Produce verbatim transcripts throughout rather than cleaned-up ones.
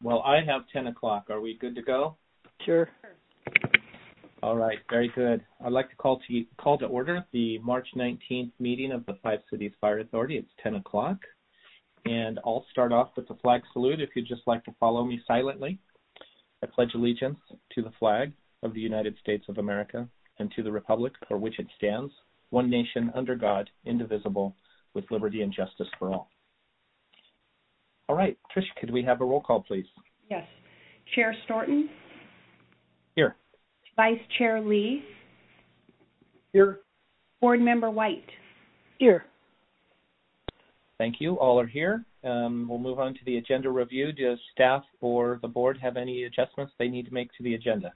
Well, I have ten o'clock. Are we good to go? Sure. All right, very good. I'd like to call to call to order the March nineteenth meeting of the Five Cities Fire Authority. It's ten o'clock. And I'll start off with the flag salute if you'd just like to follow me silently. I pledge allegiance to the flag of the United States of America and to the republic for which it stands, one nation under God, indivisible, with liberty and justice for all. All right, Trish, could we have a roll call, please? Yes. Chair Storton? Here. Vice Chair Lee? Here. Board Member White? Here. Thank you. All are here. Um, we'll move on to the agenda review. Does staff or the board have any adjustments they need to make to the agenda?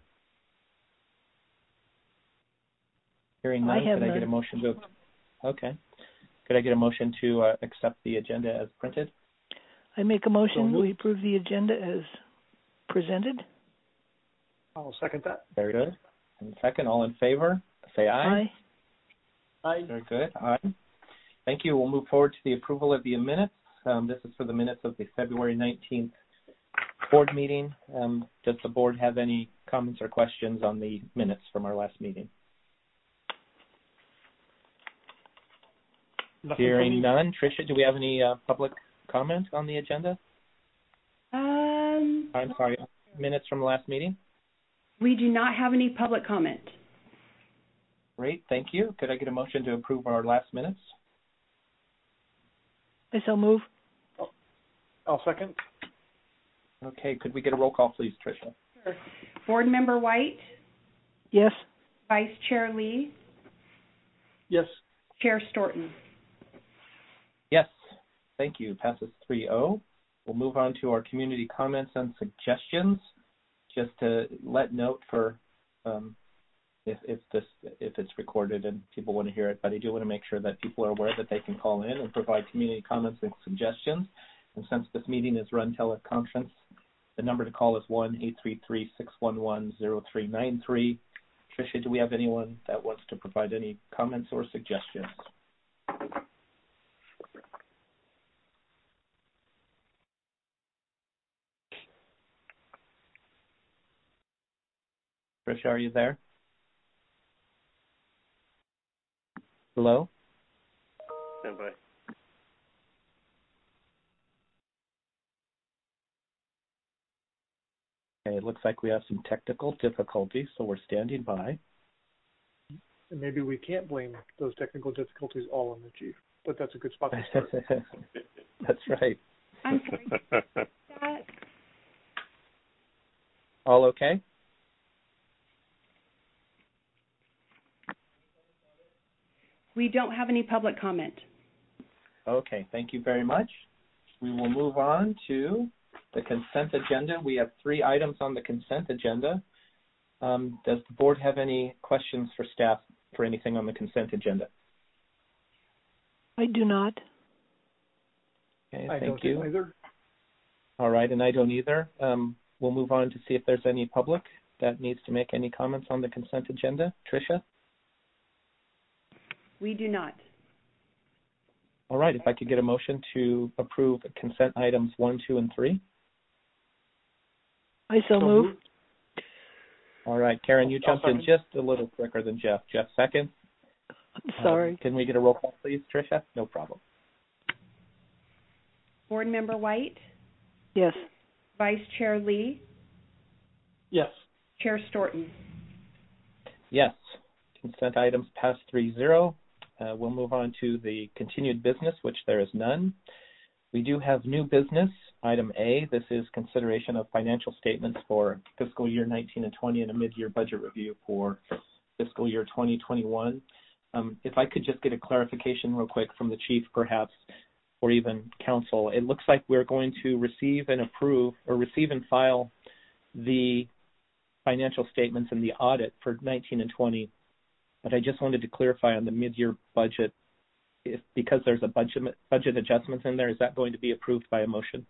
Hearing none, I have could I none. get a motion to? Okay. Could I get a motion to uh, accept the agenda as printed? I make a motion we approve the agenda as presented. I'll second that. Very good. And second, all in favor, say aye. Aye. Aye. Very good. Aye. Thank you. We'll move forward to the approval of the minutes. Um, this is for the minutes of the February nineteenth board meeting. Um, does the board have any comments or questions on the minutes from our last meeting? Nothing Hearing none. Tricia, do we have any uh, public comment on the agenda? Um, I'm sorry, minutes from the last meeting? we do not have any public comment. Great, thank you. Could I get a motion to approve our last minutes? I so move. I'll second. Okay, could we get a roll call, please, Tricia? Sure. Board Member White? Yes. Vice Chair Lee? Yes. Chair Storton? Yes, thank you. Passes three oh. We'll move on to our community comments and suggestions. Just to let note for um, if, if this if it's recorded and people want to hear it, but I do want to make sure that people are aware that they can call in and provide community comments and suggestions. And since this meeting is run teleconference, the number to call is one eight three three, six one one, zero three nine three. Tricia, do we have anyone that wants to provide any comments or suggestions? Tricia, are you there? Hello? Stand by. Okay, it looks like we have some technical difficulties, so we're standing by. And maybe we can't blame those technical difficulties all on the chief, but that's a good spot to start. That's right. I'm sorry. that? All okay? We don't have any public comment. Okay, thank you very much. We will move on to the consent agenda. We have three items on the consent agenda. Um, does the board have any questions for staff for anything on the consent agenda? I do not. Okay, I thank don't you. either. All right, and I don't either. Um, we'll move on to see if there's any public that needs to make any comments on the consent agenda. Tricia? We do not. All right, if I could get a motion to approve consent items one, two, and three. I so, So move. moved. All right, Karen, you I'll jumped in second. just a little quicker than Jeff. Jeff, second. I'm sorry. Um, can we get a roll call, please, Tricia? No problem. Board Member White? Yes. Vice Chair Lee? Yes. Chair Storton? Yes, consent items pass three zero. Uh, we'll move on to the continued business, which there is none. We do have new business. Item A, this is consideration of financial statements for fiscal year nineteen and twenty and a mid-year budget review for fiscal year twenty twenty-one. Um, if I could just get a clarification real quick from the chief, perhaps, or even council. It looks like we're going to receive and approve or receive and file the financial statements and the audit for nineteen and twenty. But I just wanted to clarify on the mid-year budget, if because there's a budget budget adjustments in there, is that going to be approved by a motion?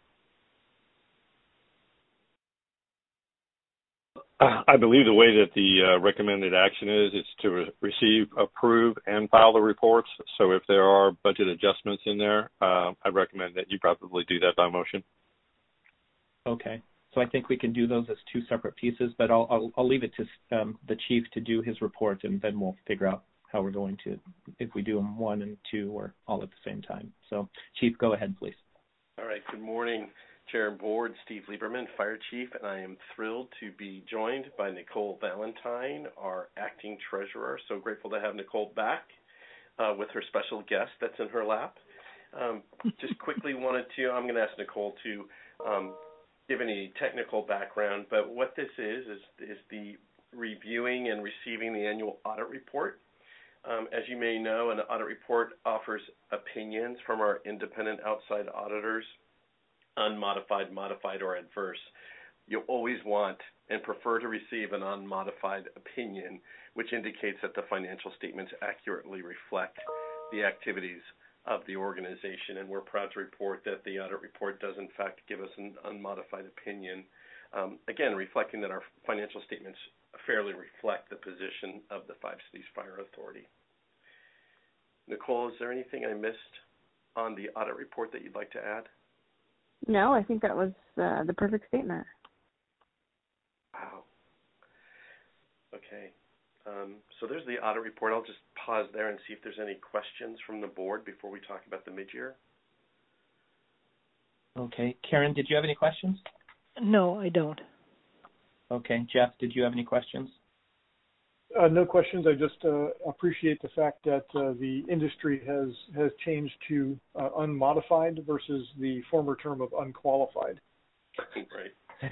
I believe the way that the uh, recommended action is, is to re- receive, approve, and file the reports. So if there are budget adjustments in there, uh, I'd recommend that you probably do that by motion. Okay. So I think we can do those as two separate pieces, but I'll I'll, I'll leave it to um, the chief to do his report, and then we'll figure out how we're going to, if we do them one and two or all at the same time. So, Chief, go ahead, please. All right. Good morning, Chair and Board. Steve Lieberman, Fire Chief, and I am thrilled to be joined by Nicole Valentine, our Acting Treasurer. So grateful to have Nicole back uh, with her special guest that's in her lap. Um, just quickly wanted to, I'm going to ask Nicole to um, give any technical background, but what this is, is, is the reviewing and receiving the annual audit report. Um, as you may know, an audit report offers opinions from our independent outside auditors, unmodified, modified, or adverse. You always want and prefer to receive an unmodified opinion, which indicates that the financial statements accurately reflect the activities of the organization. And we're proud to report that the audit report does, in fact, give us an unmodified opinion, um, again, reflecting that our financial statements fairly reflect the position of the Five Cities Fire Authority. Nicole, is there anything I missed on the audit report that you'd like to add? No, I think that was uh, the perfect statement. Wow. Okay. Um, so there's the audit report. I'll just pause there and see if there's any questions from the board before we talk about the mid-year. Okay. Karen, did you have any questions? No, I don't. Okay. Jeff, did you have any questions? Uh, no questions. I just uh, appreciate the fact that uh, the industry has, has changed to uh, unmodified versus the former term of unqualified. Right.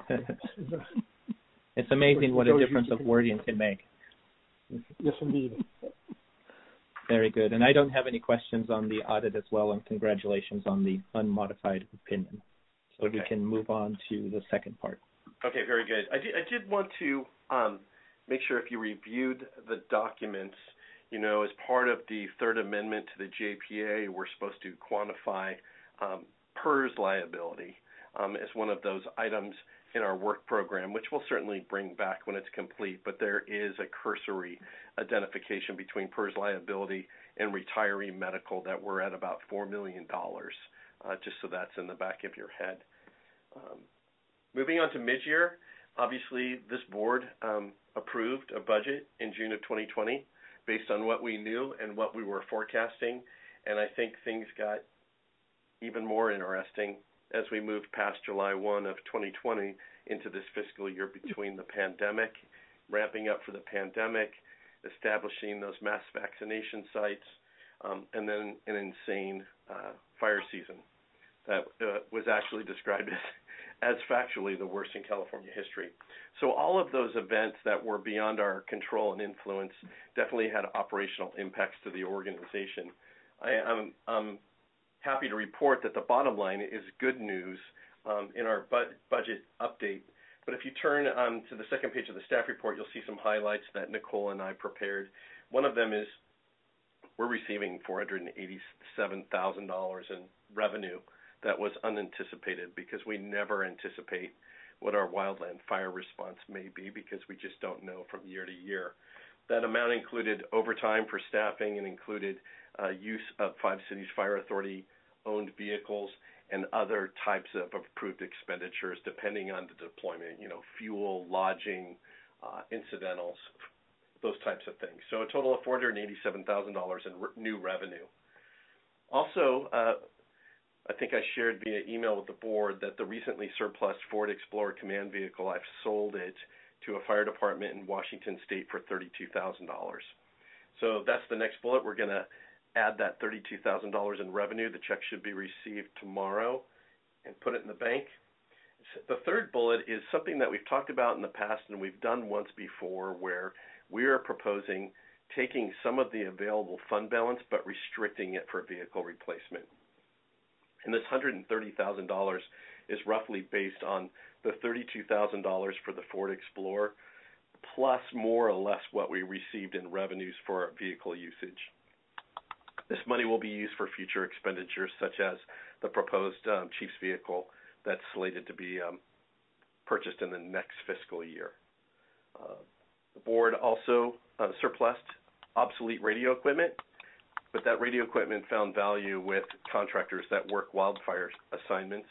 It's amazing what a difference of wording can make. Yes, indeed. Very good. And I don't have any questions on the audit as well, and congratulations on the unmodified opinion. So okay. We can move on to the second part. Okay, very good. I did, I did want to um, make sure if you reviewed the documents, you know, as part of the Third Amendment to the J P A, we're supposed to quantify um, P E R S liability um, as one of those items in our work program, which we'll certainly bring back when it's complete, but there is a cursory identification between P E R S liability and retiree medical that we're at about four million dollars, uh, just so that's in the back of your head. Um, moving on to mid-year, obviously this board um, approved a budget in June of twenty twenty based on what we knew and what we were forecasting, and I think things got even more interesting as we moved past July first of twenty twenty into this fiscal year between the pandemic, ramping up for the pandemic, establishing those mass vaccination sites, um, and then an insane uh, fire season that uh, was actually described as, as factually the worst in California history. So all of those events that were beyond our control and influence definitely had operational impacts to the organization. I, I'm, I'm happy to report that the bottom line is good news um, in our bu- budget update. But if you turn um, to the second page of the staff report, you'll see some highlights that Nicole and I prepared. One of them is we're receiving four hundred eighty-seven thousand dollars in revenue that was unanticipated because we never anticipate what our wildland fire response may be because we just don't know from year to year. That amount included overtime for staffing and included uh, use of Five Cities Fire Authority owned vehicles and other types of approved expenditures depending on the deployment, you know, fuel, lodging, uh, incidentals, those types of things. So a total of four hundred eighty-seven thousand dollars in re- new revenue. Also, uh, I think I shared via email with the board that the recently surplus Ford Explorer command vehicle, I've sold it to a fire department in Washington State for thirty-two thousand dollars. So that's the next bullet. We're going to add that thirty-two thousand dollars in revenue. The check should be received tomorrow and put it in the bank. The third bullet is something that we've talked about in the past and we've done once before where we are proposing taking some of the available fund balance but restricting it for vehicle replacement. And this one hundred thirty thousand dollars is roughly based on the thirty-two thousand dollars for the Ford Explorer, plus more or less what we received in revenues for our vehicle usage. This money will be used for future expenditures, such as the proposed um, Chief's vehicle that's slated to be um, purchased in the next fiscal year. Uh, the board also uh, surplused obsolete radio equipment, but that radio equipment found value with contractors that work wildfire assignments,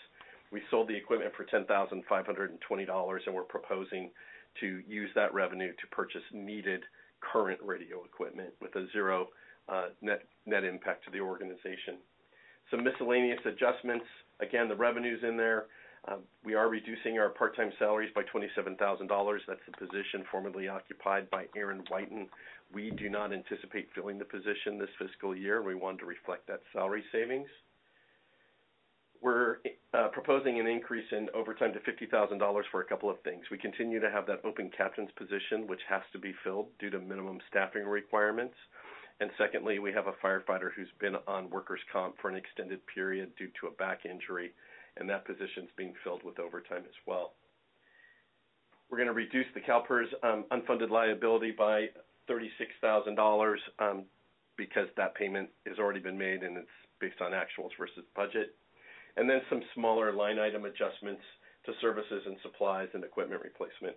We sold the equipment for ten thousand five hundred twenty dollars, and we're proposing to use that revenue to purchase needed current radio equipment with a zero uh, net net impact to the organization. Some miscellaneous adjustments. Again, the revenue's in there. Uh, we are reducing our part-time salaries by twenty-seven thousand dollars. That's the position formerly occupied by Aaron Whiten. We do not anticipate filling the position this fiscal year, and we wanted to reflect that salary savings. We're uh, proposing an increase in overtime to fifty thousand dollars for a couple of things. We continue to have that open captain's position, which has to be filled due to minimum staffing requirements. And secondly, we have a firefighter who's been on workers' comp for an extended period due to a back injury, and that position's being filled with overtime as well. We're going to reduce the CalPERS um, unfunded liability by thirty-six thousand dollars um, because that payment has already been made and it's based on actuals versus budget. And then some smaller line item adjustments to services and supplies and equipment replacement.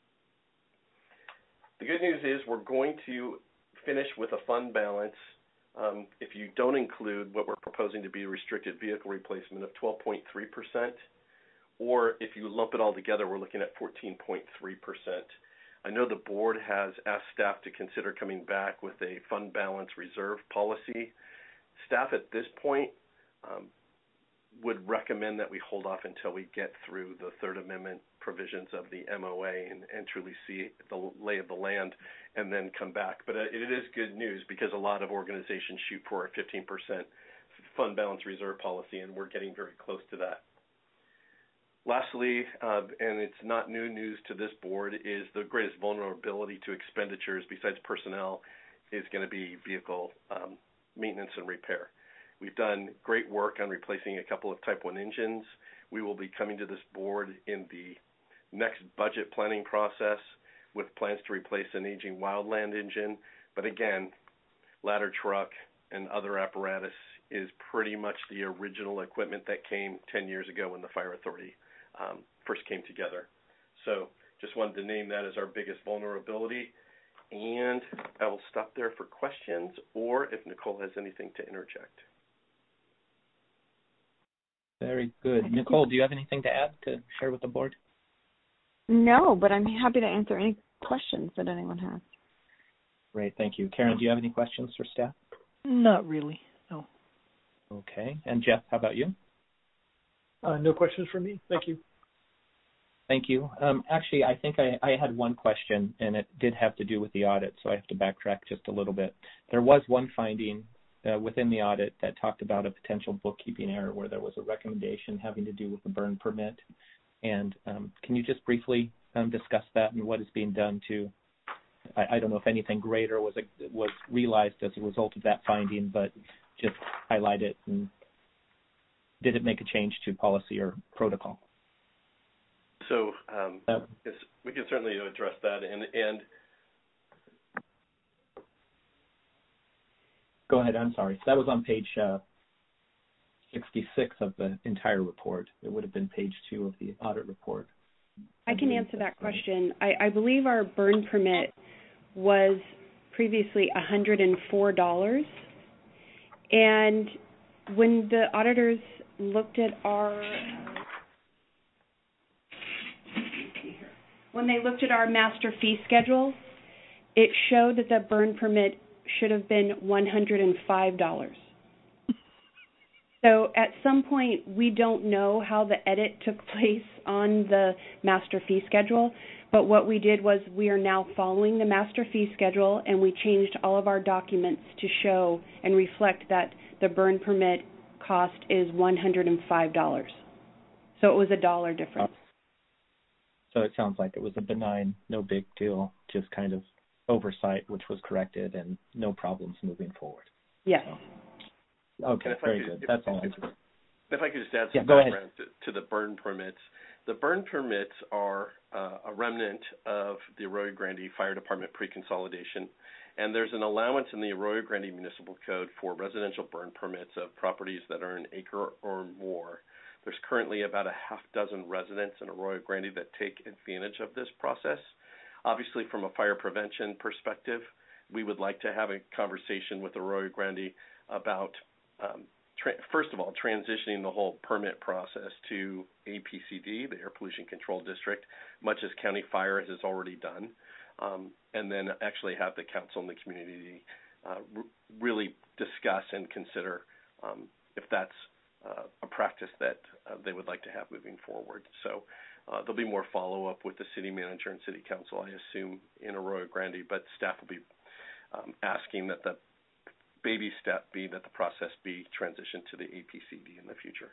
The good news is we're going to finish with a fund balance, um, if you don't include what we're proposing to be restricted vehicle replacement, of twelve point three percent, or if you lump it all together, we're looking at fourteen point three percent. I know the board has asked staff to consider coming back with a fund balance reserve policy. Staff at this point um, would recommend that we hold off until we get through the Third Amendment provisions of the M O A and, and truly see the lay of the land and then come back. But uh, it is good news because a lot of organizations shoot for a fifteen percent fund balance reserve policy, and we're getting very close to that. Lastly, uh, and it's not new news to this board, is the greatest vulnerability to expenditures besides personnel is going to be vehicle um, maintenance and repair. We've done great work on replacing a couple of Type one engines. We will be coming to this board in the next budget planning process with plans to replace an aging Wildland engine. But again, ladder truck and other apparatus is pretty much the original equipment that came ten years ago when the Fire Authority um, first came together. So just wanted to name that as our biggest vulnerability. And I will stop there for questions or if Nicole has anything to interject. Very good. Nicole, do you have anything to add to share with the board? No, but I'm happy to answer any questions that anyone has. Great, thank you. Karen, do you have any questions for staff? Not really, no. Okay. And Jeff, how about you? Uh, no questions from me. Thank you. Thank you. Um, actually, I think I, I had one question, and it did have to do with the audit, so I have to backtrack just a little bit. There was one finding uh, within the audit that talked about a potential bookkeeping error where there was a recommendation having to do with the burn permit. And um, can you just briefly um, discuss that and what is being done to, I, I don't know if anything greater was a, was realized as a result of that finding, but just highlight it, and did it make a change to policy or protocol? So um, uh, yes, we can certainly address that. And, and Go ahead, I'm sorry. That was on page uh, sixty-six of the entire report. It would have been page two of the audit report. I can answer that question. I, I believe our burn permit was previously one hundred four dollars. And when the auditors looked at our when they looked at our master fee schedule, it showed that the burn permit should have been one hundred five dollars. So at some point, we don't know how the edit took place on the master fee schedule, but what we did was we are now following the master fee schedule, and we changed all of our documents to show and reflect that the burn permit cost is one hundred five dollars. So it was a dollar difference. So it sounds like it was a benign, no big deal, just kind of oversight, which was corrected, and no problems moving forward. Yes. So, okay, very could, good. If, That's all. If, if I could just add yeah, some go background to, to the burn permits. The burn permits are uh, a remnant of the Arroyo Grande Fire Department pre-consolidation, and there's an allowance in the Arroyo Grande Municipal Code for residential burn permits of properties that are an acre or more. There's currently about a half dozen residents in Arroyo Grande that take advantage of this process. Obviously, from a fire prevention perspective, we would like to have a conversation with Arroyo Grande about um, tra- first of all, transitioning the whole permit process to A P C D, the Air Pollution Control District, much as County Fire has already done, um, and then actually have the council and the community uh, r- really discuss and consider um, if that's uh, a practice that uh, they would like to have moving forward. So uh, there'll be more follow-up with the city manager and city council, I assume, in Arroyo Grande, but staff will be um, asking that the baby step be that the process be transitioned to the A P C D in the future.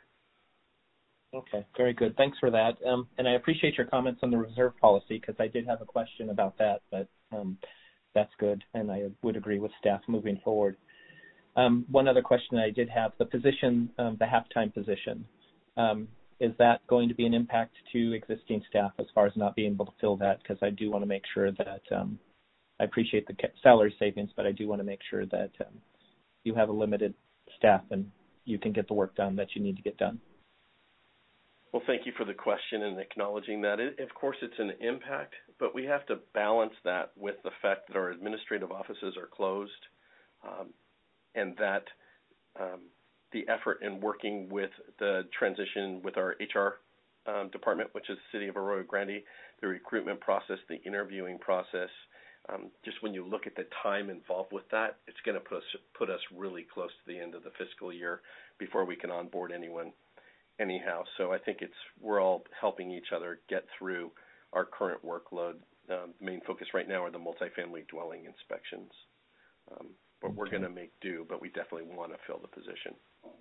Okay, very good. Thanks for that. Um, and I appreciate your comments on the reserve policy because I did have a question about that, but um, that's good, and I would agree with staff moving forward. Um, one other question I did have, the position, um, the halftime position, um, is that going to be an impact to existing staff as far as not being able to fill that? Because I do want to make sure that um, I appreciate the salary savings, but I do want to make sure that um, you have a limited staff and you can get the work done that you need to get done. Well, thank you for the question and acknowledging that. It, of course, it's an impact, but we have to balance that with the fact that our administrative offices are closed um, and that um, the effort in working with the transition with our H R um, department, which is the City of Arroyo Grande, the recruitment process, the interviewing process, Um, just when you look at the time involved with that, it's going to put us, put us really close to the end of the fiscal year before we can onboard anyone anyhow. So I think it's we're all helping each other get through our current workload. Um, the main focus right now are the multifamily dwelling inspections. Um, but okay. We're going to make do, but we definitely want to fill the position.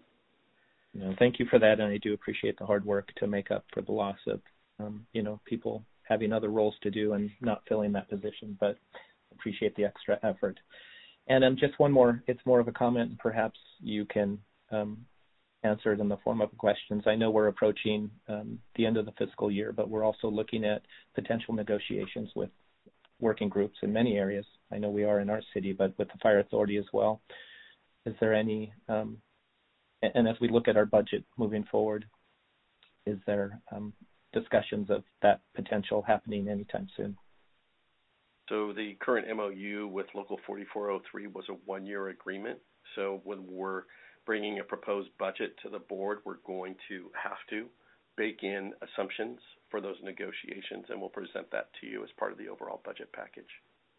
No, thank you for that, and I do appreciate the hard work to make up for the loss of, um, you know, people having other roles to do and not filling that position, but appreciate the extra effort. And um, just one more, it's more of a comment, and perhaps you can um, answer it in the form of questions. I know we're approaching um, the end of the fiscal year, but we're also looking at potential negotiations with working groups in many areas. I know we are in our city, but with the fire authority as well. Is there any, um, and as we look at our budget moving forward, is there um, discussions of that potential happening anytime soon? So the current M O U with Local forty-four oh three was a one-year agreement. So when we're bringing a proposed budget to the board, we're going to have to bake in assumptions for those negotiations, and we'll present that to you as part of the overall budget package.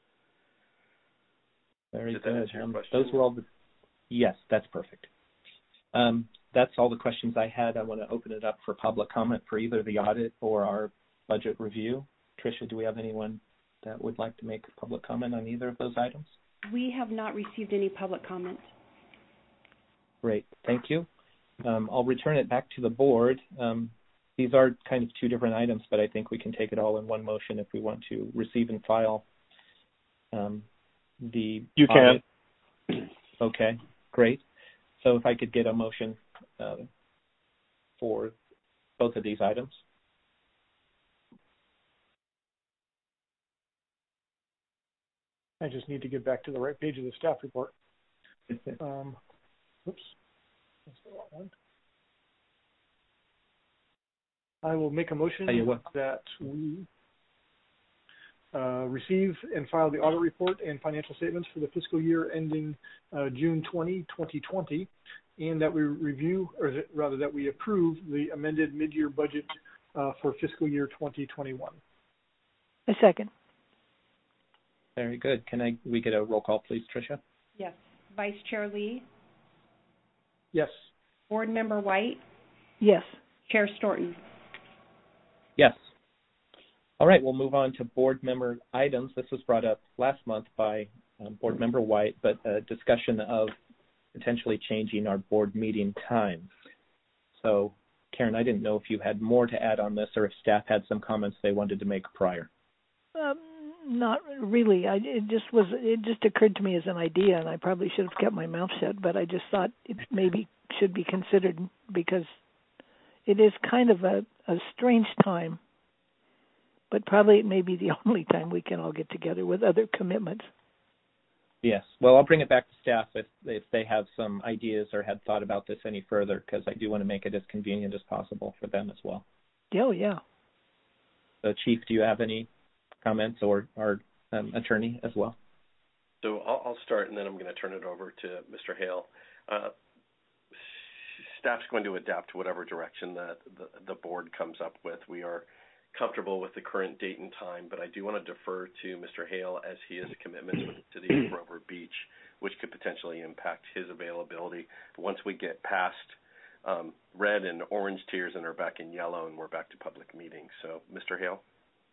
Very Did good. That answer your um, question? Those were all the, yes, that's perfect. Um, that's all the questions I had. I want to open it up for public comment for either the audit or our budget review. Tricia, do we have anyone that would like to make public comment on either of those items? We have not received any public comment. Great, thank you. Um, I'll return it back to the board. Um, these are kind of two different items, but I think we can take it all in one motion if we want to receive and file um, the You audit. can. Okay, great. So if I could get a motion uh, for both of these items. I just need to get back to the right page of the staff report. Um, oops, that's the wrong one. I will make a motion that we uh, receive and file the audit report and financial statements for the fiscal year ending uh, June twentieth, twenty twenty, and that we review, or rather that we approve the amended mid-year budget uh, for fiscal year twenty twenty-one. A second. Very good. Can I we get a roll call, please, Tricia? Yes. Vice Chair Lee? Yes. Board Member White? Yes. Chair Storton? Yes. All right, we'll move on to board member items. This was brought up last month by um, Board Member White, but a discussion of potentially changing our board meeting time. So, Karen, I didn't know if you had more to add on this or if staff had some comments they wanted to make prior. Um, not really. I, it just was. It just occurred to me as an idea, and I probably should have kept my mouth shut. But I just thought it maybe should be considered because it is kind of a, a strange time. But probably it may be the only time we can all get together with other commitments. Yes. Well, I'll bring it back to staff if if they have some ideas or had thought about this any further, because I do want to make it as convenient as possible for them as well. Oh, yeah. So, Chief, do you have any comments, or our um, attorney as well? So I'll, I'll start, and then I'm going to turn it over to Mister Hale. Uh, staff's going to adapt to whatever direction that the, the board comes up with. We are comfortable with the current date and time, but I do want to defer to Mister Hale as he has commitments with the city of Grover Beach, which could potentially impact his availability. But once we get past um, red and orange tiers and are back in yellow and we're back to public meetings. So, Mister Hale?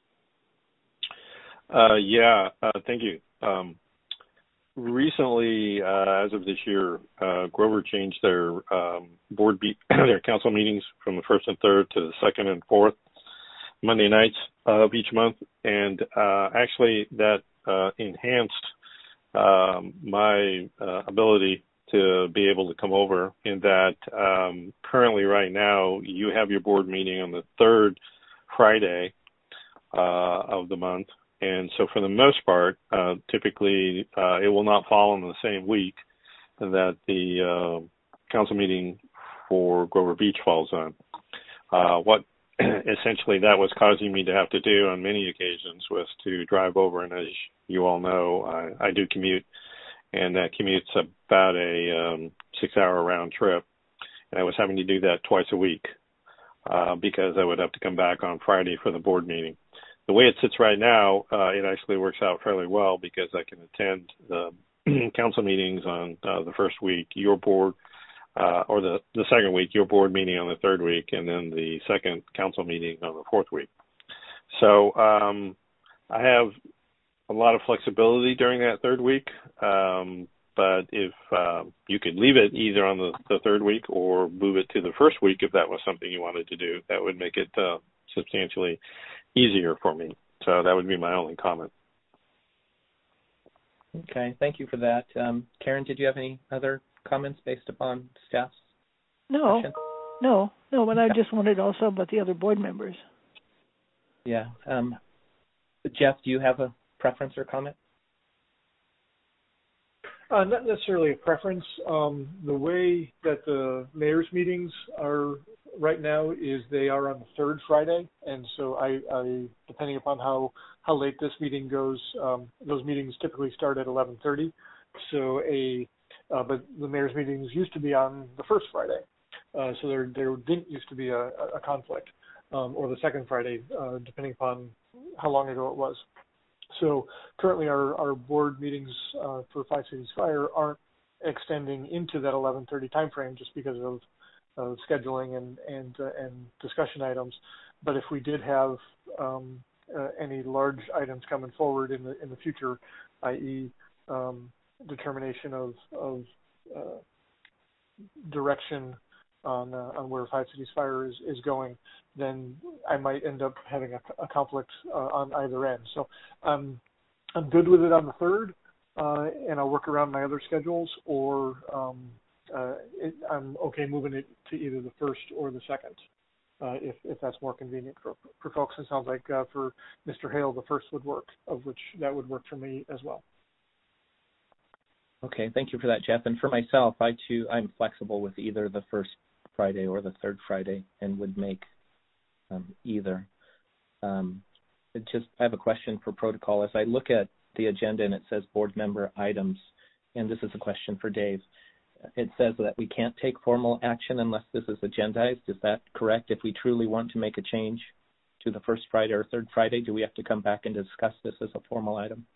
Uh, yeah, uh, thank you. Um, recently, uh, as of this year, uh, Grover changed their um, board be- their council meetings from the first and third to the second and fourth Monday nights of each month, and uh, actually that uh, enhanced um, my uh, ability to be able to come over in that um, currently right now you have your board meeting on the third Friday uh, of the month, and so for the most part, uh, typically uh, it will not fall in the same week that the uh, council meeting for Grover Beach falls on. Uh, what essentially that was causing me to have to do on many occasions was to drive over, and as you all know, I, I do commute, and that commute's about a um, six-hour round trip, and I was having to do that twice a week uh, because I would have to come back on Friday for the board meeting. The way it sits right now, uh, it actually works out fairly well because I can attend the council meetings on uh, the first week, your board, Uh, or the, the second week, your board meeting on the third week, and then the second council meeting on the fourth week. So um, I have a lot of flexibility during that third week, um, but if uh, you could leave it either on the, the third week or move it to the first week if that was something you wanted to do, that would make it uh, substantially easier for me. So that would be my only comment. Okay, thank you for that. Um, Karen, did you have any other comments based upon staff's No, question? no, no, but I just wondered also about the other board members. Yeah. Um, Jeff, do you have a preference or comment? Uh, not necessarily a preference. Um, the way that the mayor's meetings are right now is they are on the third Friday, and so I, I depending upon how, how late this meeting goes, um, those meetings typically start at eleven thirty. So a uh, but the mayor's meetings used to be on the first Friday, uh, so there there didn't used to be a, a conflict, um, or the second Friday, uh, depending upon how long ago it was. So currently our, our board meetings uh, for Five Cities Fire aren't extending into that eleven thirty time frame just because of, of scheduling and and uh, and discussion items. But if we did have um, uh, any large items coming forward in the in the future, that is, um, determination of of uh, direction on uh, on where Five Cities Fire is, is going, then I might end up having a, a conflict uh, on either end. So um, I'm good with it on the third, uh, and I'll work around my other schedules, or um, uh, it, I'm okay moving it to either the first or the second, uh, if, if that's more convenient for, for folks. It sounds like uh, for Mister Hale, the first would work, of which that would work for me as well. Okay, thank you for that, Jeff. And for myself, I too, I'm flexible with either the first Friday or the third Friday, and would make um, either. Um, it just, I have a question for protocol. As I look at the agenda and it says board member items, and this is a question for Dave. It says that we can't take formal action unless this is agendized. Is that correct? If we truly want to make a change to the first Friday or third Friday, do we have to come back and discuss this as a formal item?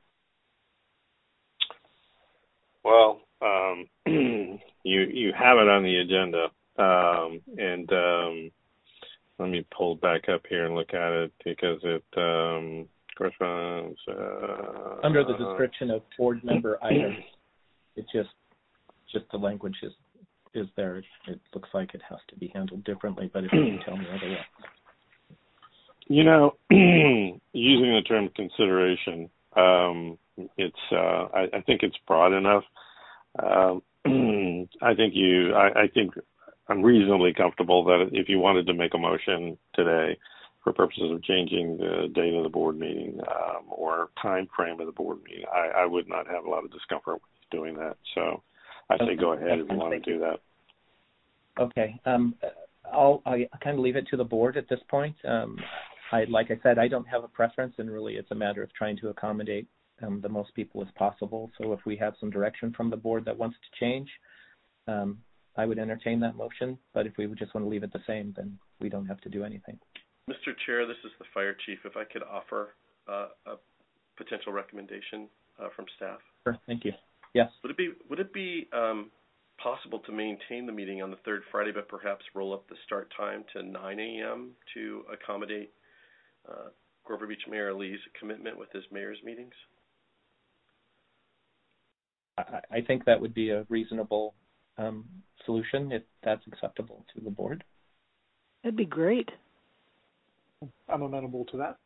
Well, um, you you have it on the agenda, um, and um, let me pull back up here and look at it because it um, corresponds uh, under the description of board member items. It just just the language is is there. It, it looks like it has to be handled differently, but if you can tell me otherwise. You know, using the term consideration. Um, It's. Uh, I, I think it's broad enough. Um, I think you. I, I think I'm reasonably comfortable that if you wanted to make a motion today for purposes of changing the date of the board meeting um, or time frame of the board meeting, I, I would not have a lot of discomfort with doing that. So I say go ahead if you want to do that. Okay. Um, I'll I kind of leave it to the board at this point. Um, I, like I said, I don't have a preference, and really it's a matter of trying to accommodate um, the most people as possible. So if we have some direction from the board that wants to change, um, I would entertain that motion, but if we would just want to leave it the same, then we don't have to do anything. Mister Chair, this is the fire chief. If I could offer uh, a potential recommendation uh, from staff. Sure, thank you. Yes. Would it be would it be um, possible to maintain the meeting on the third Friday, but perhaps roll up the start time to nine a.m. to accommodate uh, Grover Beach Mayor Lee's commitment with his mayor's meetings? I, I think that would be a reasonable um, solution if that's acceptable to the board. That'd be great. I'm amenable to that.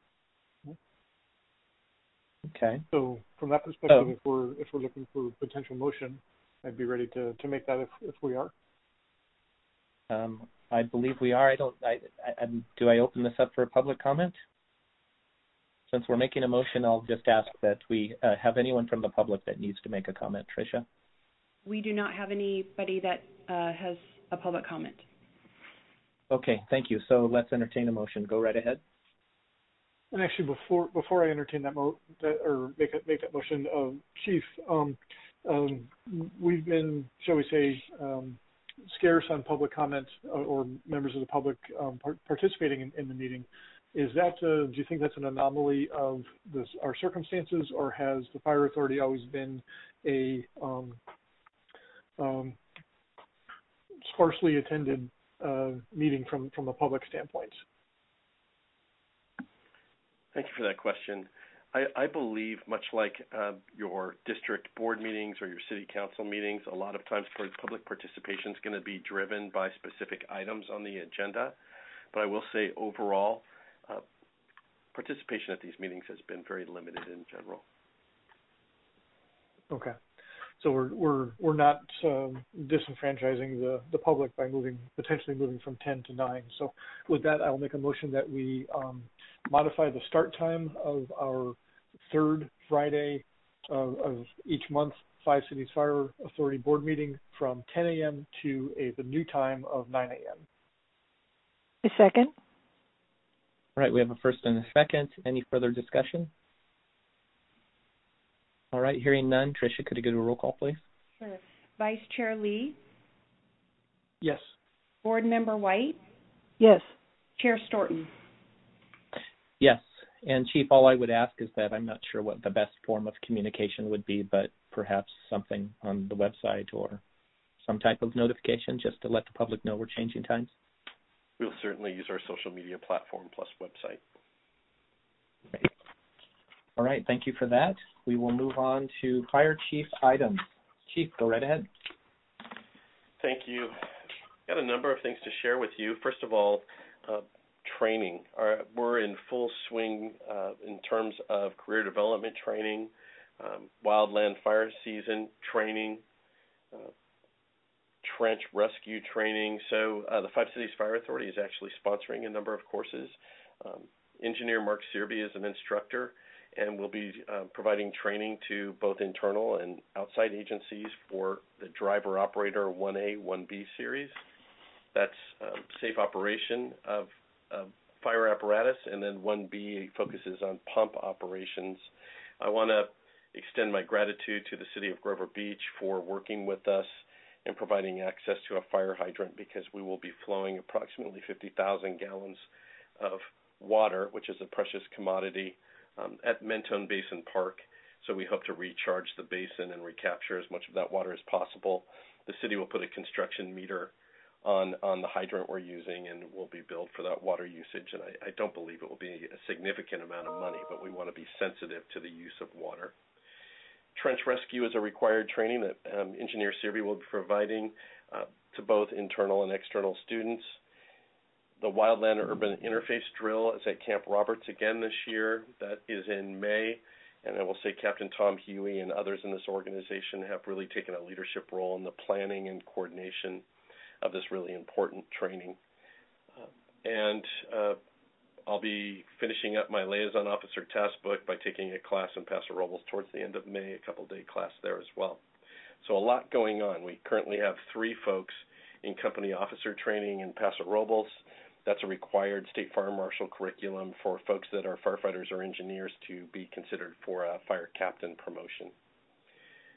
Okay. So from that perspective, oh. if we're if we're looking for potential motion, I'd be ready to, to make that if if we are. Um, I believe we are. I don't. I, I, do I open this up for public comment? Since we're making a motion, I'll just ask that we uh, have anyone from the public that needs to make a comment. Tricia? We do not have anybody that uh, has a public comment. Okay, thank you. So let's entertain a motion. Go right ahead. And actually, before before I entertain that mo that, or make a, make that motion, uh, Chief, um, um, we've been, shall we say, um, scarce on public comment or, or members of the public um, par participating in, in the meeting. Is that uh, do you think that's an anomaly of this, our circumstances, or has the fire authority always been a um, um, sparsely attended uh, meeting from from a public standpoint? Thank you for that question. I, I believe, much like uh, your district board meetings or your city council meetings, a lot of times public participation is going to be driven by specific items on the agenda. But I will say overall, uh, participation at these meetings has been very limited in general. Okay. So we're we're we're not um, disenfranchising the the public by moving potentially moving from ten to nine. So with that, I will make a motion that we um, modify the start time of our third Friday of, of each month Five Cities Fire Authority board meeting from ten a m to a, the new time of nine a m A second. All right, we have a first and a second. Any further discussion? All right, hearing none. Tricia, could you do a roll call, please? Sure. Vice Chair Lee? Yes. Board Member White? Yes. Chair Storton? Yes. And Chief, all I would ask is that I'm not sure what the best form of communication would be, but perhaps something on the website or some type of notification just to let the public know we're changing times. We'll certainly use our social media platform plus website. Great. All right, thank you for that. We will move on to Fire Chief items. Chief, go right ahead. Thank you. Got a number of things to share with you. First of all, uh, training. Our, we're in full swing uh, in terms of career development training, um, wildland fire season training, uh, trench rescue training. So uh, the Five Cities Fire Authority is actually sponsoring a number of courses. Um, Engineer Mark Searby is an instructor, and we'll be uh, providing training to both internal and outside agencies for the driver operator one A, one B series. That's um, safe operation of, of fire apparatus, and then one B focuses on pump operations. I want to extend my gratitude to the City of Grover Beach for working with us and providing access to a fire hydrant, because we will be flowing approximately fifty thousand gallons of water, which is a precious commodity, um, at Mentone Basin Park. So we hope to recharge the basin and recapture as much of that water as possible. The city will put a construction meter on, on the hydrant we're using, and we'll be billed for that water usage. And I, I don't believe it will be a significant amount of money, but we want to be sensitive to the use of water. Trench rescue is a required training that um, Engineer Searby will be providing uh, to both internal and external students. The Wildland Urban Interface Drill is at Camp Roberts again this year. That is in May. And I will say Captain Tom Huey and others in this organization have really taken a leadership role in the planning and coordination of this really important training. Uh, and uh, I'll be finishing up my liaison officer task book by taking a class in Paso Robles towards the end of May, a couple-day class there as well. So a lot going on. We currently have three folks in company officer training in Paso Robles. That's a required state fire marshal curriculum for folks that are firefighters or engineers to be considered for a fire captain promotion.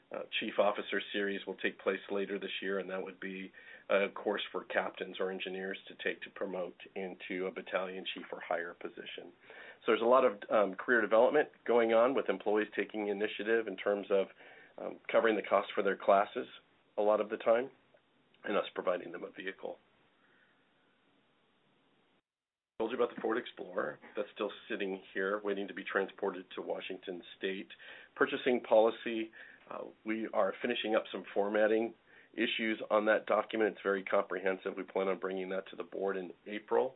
uh, Chief Officer Series will take place later this year, and that would be a course for captains or engineers to take to promote into a battalion chief or higher position. So there's a lot of um, career development going on with employees taking initiative in terms of um, covering the cost for their classes a lot of the time, and us providing them a vehicle. I told you about the Ford Explorer. That's still sitting here waiting to be transported to Washington State. Purchasing policy, uh, we are finishing up some formatting issues on that document. It's very comprehensive. We plan on bringing that to the board in April.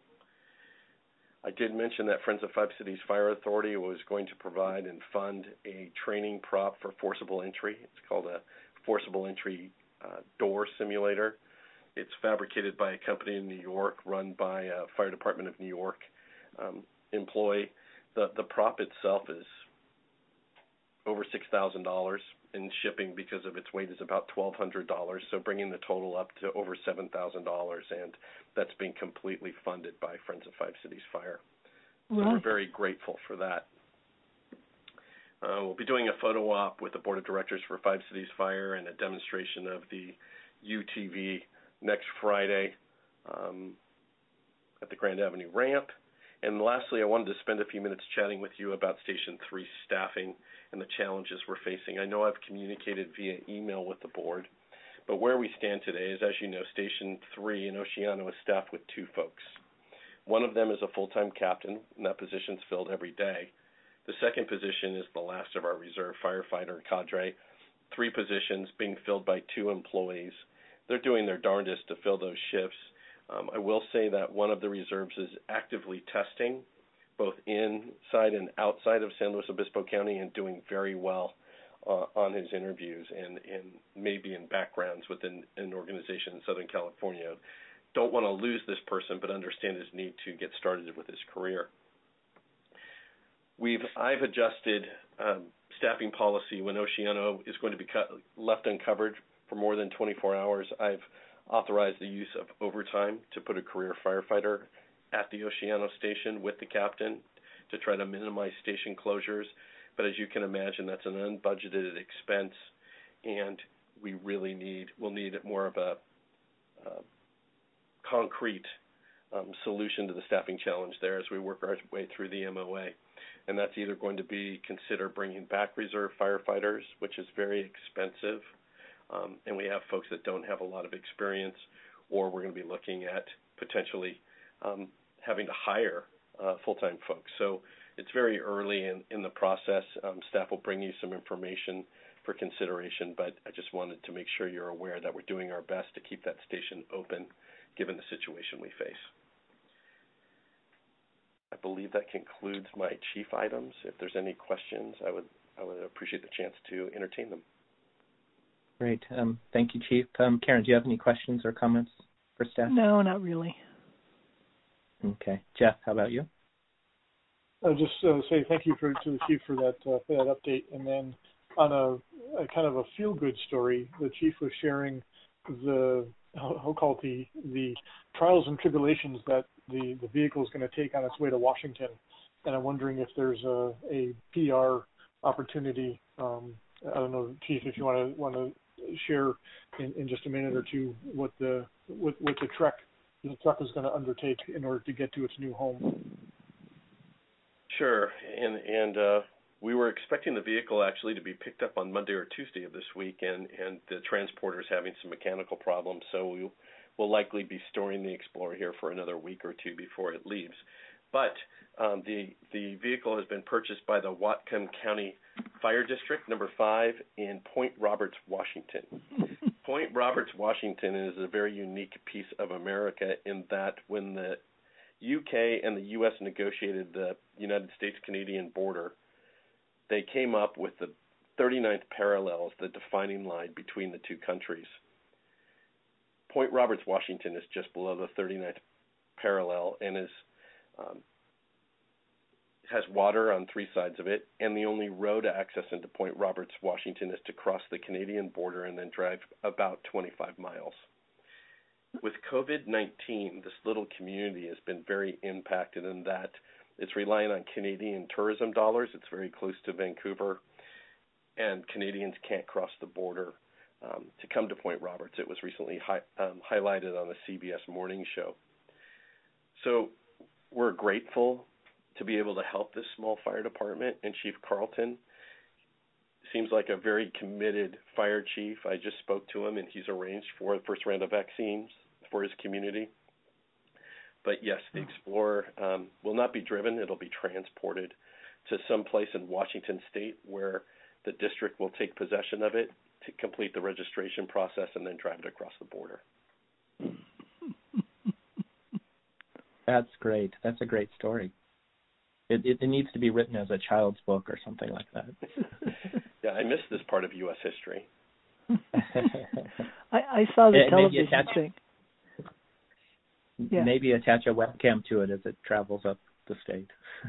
I did mention that Friends of Five Cities Fire Authority was going to provide and fund a training prop for forcible entry. It's called a forcible entry uh, door simulator. It's fabricated by a company in New York, run by a Fire Department of New York um, employee. The the prop itself is over six thousand dollars, in shipping because of its weight is about twelve hundred dollars, so bringing the total up to over seven thousand dollars, and that's being completely funded by Friends of Five Cities Fire. So right. We're very grateful for that. Uh, we'll be doing a photo op with the Board of Directors for Five Cities Fire and a demonstration of the U T V next Friday um, at the Grand Avenue ramp. And lastly, I wanted to spend a few minutes chatting with you about Station three staffing and the challenges we're facing. I know I've communicated via email with the board, but where we stand today is, as you know, Station three in Oceano is staffed with two folks. One of them is a full-time captain, and that position's filled every day. The second position is the last of our reserve firefighter cadre, three positions being filled by two employees. They're doing their darndest to fill those shifts. Um, I will say that one of the reserves is actively testing, both inside and outside of San Luis Obispo County, and doing very well uh, on his interviews and, and maybe in backgrounds within an organization in Southern California. Don't want to lose this person, but understand his need to get started with his career. We've I've adjusted um, staffing policy when Oceano is going to be cut, left uncovered for more than twenty-four hours. I've authorized the use of overtime to put a career firefighter at the Oceano station with the captain to try to minimize station closures. But as you can imagine, that's an unbudgeted expense, and we really need we'll need more of a uh, concrete um, solution to the staffing challenge there as we work our way through the M O A. And that's either going to be consider bringing back reserve firefighters, which is very expensive, um, and we have folks that don't have a lot of experience, or we're going to be looking at potentially um, having to hire uh, full-time folks. So it's very early in, in the process. Um, staff will bring you some information for consideration, but I just wanted to make sure you're aware that we're doing our best to keep that station open given the situation we face. I believe that concludes my chief items. If there's any questions, I would I would appreciate the chance to entertain them. Great. Um, thank you, Chief. Um, Karen, do you have any questions or comments for staff? No, not really. Okay. Jeff, how about you? I'll just uh, say thank you for, to the Chief for that uh, for that update. And then on a, a kind of a feel-good story, the Chief was sharing the I'll call it the the trials and tribulations that the, the vehicle is going to take on its way to Washington. And I'm wondering if there's a, a P R opportunity. Um, I don't know, Chief, if you want to want to share in, in just a minute or two what the what, what the trek the truck is going to undertake in order to get to its new home. Sure, and and uh, we were expecting the vehicle actually to be picked up on Monday or Tuesday of this week, and, and the transporter is having some mechanical problems, so we will likely be storing the Explorer here for another week or two before it leaves. But um, the the vehicle has been purchased by the Whatcom County Fire District, number five, in Point Roberts, Washington. Point Roberts, Washington is a very unique piece of America in that when the U K and the U S negotiated the United States-Canadian border, they came up with the thirty-ninth parallel as the defining line between the two countries. Point Roberts, Washington is just below the thirty-ninth parallel and is um, has water on three sides of it, and the only road access into Point Roberts, Washington is to cross the Canadian border and then drive about twenty-five miles. With COVID nineteen, this little community has been very impacted in that it's relying on Canadian tourism dollars. It's very close to Vancouver. and Canadians can't cross the border um, to come to Point Roberts. It was recently hi- um, highlighted on the C B S Morning Show. So we're grateful to be able to help this small fire department, and Chief Carlton seems like a very committed fire chief. I just spoke to him, and he's arranged for the first round of vaccines for his community. But yes, the Explorer um, will not be driven. It'll be transported to some place in Washington State where the district will take possession of it to complete the registration process and then drive it across the border. That's great. That's a great story. It, it, it needs to be written as a child's book or something like that. Yeah, I missed this part of U S history. I, I saw the it, television attach, thing. Yeah. Maybe attach a webcam to it as it travels up the state.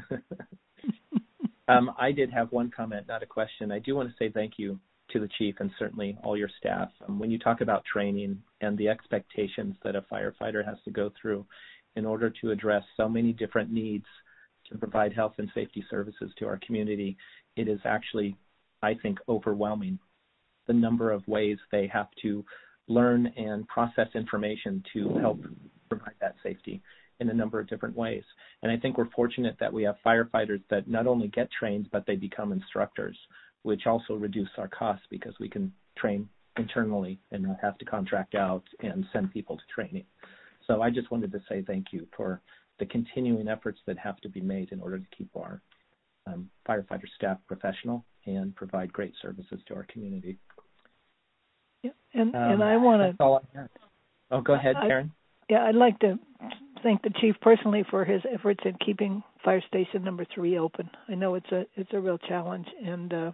um, I did have one comment, not a question. I do want to say thank you to the chief and certainly all your staff. Um, when you talk about training and the expectations that a firefighter has to go through in order to address so many different needs to provide health and safety services to our community, it is actually, I think, overwhelming the number of ways they have to learn and process information to help provide that safety in a number of different ways. And I think we're fortunate that we have firefighters that not only get trained, but they become instructors, which also reduce our costs because we can train internally and not have to contract out and send people to training. So I just wanted to say thank you for the continuing efforts that have to be made in order to keep our um, firefighter staff professional and provide great services to our community. Yeah, and, um, and I want to... Oh, go ahead, Karen. I, yeah, I'd like to thank the chief personally for his efforts in keeping fire station number three open. I know it's a it's a real challenge, and uh,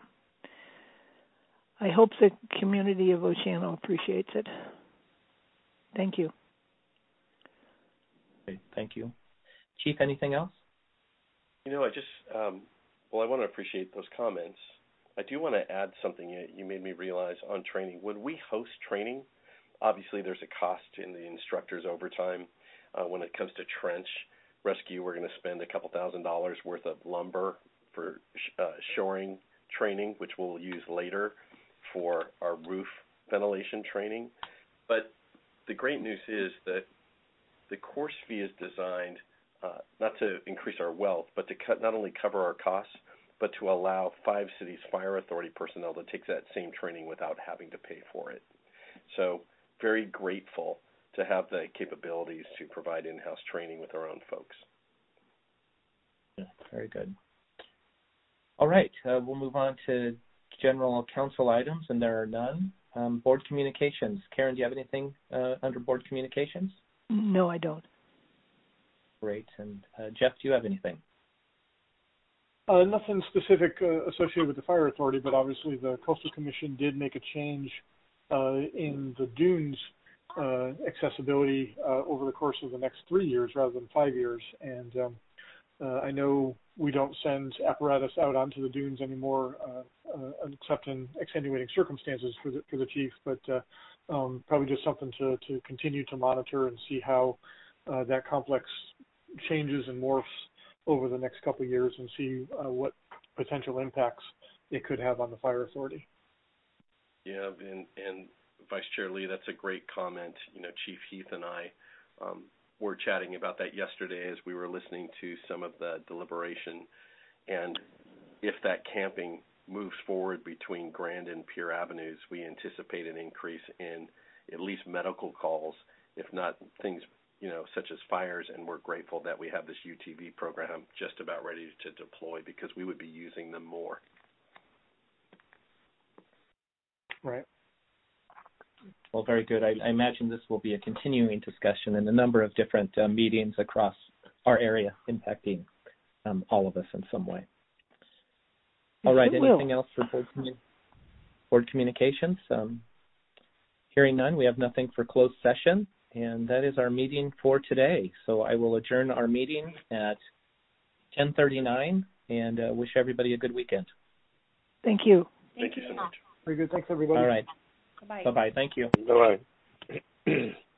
I hope the community of Oceano appreciates it. Thank you. Okay, thank you. Chief, anything else? You know, I just, um, well, I want to appreciate those comments. I do want to add something you made me realize on training. When we host training, obviously there's a cost in the instructor's overtime. Uh, when it comes to trench rescue, we're going to spend a couple thousand dollars worth of lumber for uh, shoring training, which we'll use later for our roof ventilation training. But the great news is that the course fee is designed uh, not to increase our wealth, but to cut, not only cover our costs, but to allow five cities fire authority personnel to take that same training without having to pay for it. So very grateful to have the capabilities to provide in-house training with our own folks. Yeah, very good. All right, uh, we'll move on to general council items, and there are none. Um, board communications. Karen, do you have anything uh, under board communications? No, I don't. Great. And uh, Jeff, do you have anything? Uh, nothing specific uh, associated with the fire authority, but obviously the Coastal Commission did make a change uh, in the dunes uh, accessibility uh, over the course of the next three years rather than five years. And um, uh, I know we don't send apparatus out onto the dunes anymore, uh, uh, except in extenuating circumstances for the, for the chief, but uh, um, probably just something to, to continue to monitor and see how uh, that complex changes and morphs over the next couple of years and see uh, what potential impacts it could have on the fire authority. Yeah, and, and Vice Chair Lee, that's a great comment. You know, Chief Heath and I um, were chatting about that yesterday as we were listening to some of the deliberation. And if that camping moves forward between Grand and Pier Avenues, we anticipate an increase in at least medical calls, if not things, you know, such as fires, and we're grateful that we have this U T V program just about ready to deploy because we would be using them more. Right. Well, very good. I, I imagine this will be a continuing discussion in a number of different uh, meetings across our area, impacting um, all of us in some way. All right, anything else for board, commun- board communications? Um, hearing none, we have nothing for closed session. And that is our meeting for today. So I will adjourn our meeting at ten thirty-nine and uh, wish everybody a good weekend. Thank you. Thank, Thank you so much. Very good. Thanks, everybody. All right. Bye-bye. Bye-bye. Thank you. Bye-bye.